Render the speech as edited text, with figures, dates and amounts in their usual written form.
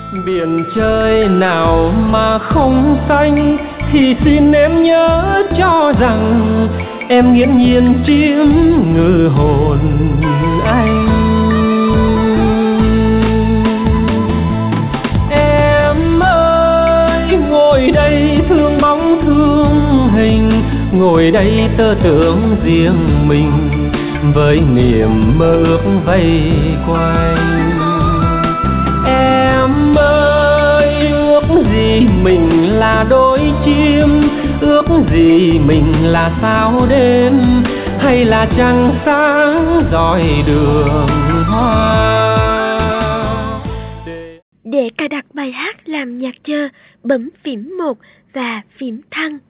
Biển trời nào mà không xanh thì xin em nhớ cho rằng em nghiễm nhiên chiếm ngự hồn anh. Em ơi ngồi đây thương bóng thương hình, ngồi đây tơ tưởng riêng mình với niềm mơ ước vây quanh. Em ơi ước gì mình là đôi chim, ước gì mình là sao đêm hay là trăng sáng dọi đường hoa. Để cài đặt bài hát làm nhạc chờ, bấm phím 1 và phím thăng.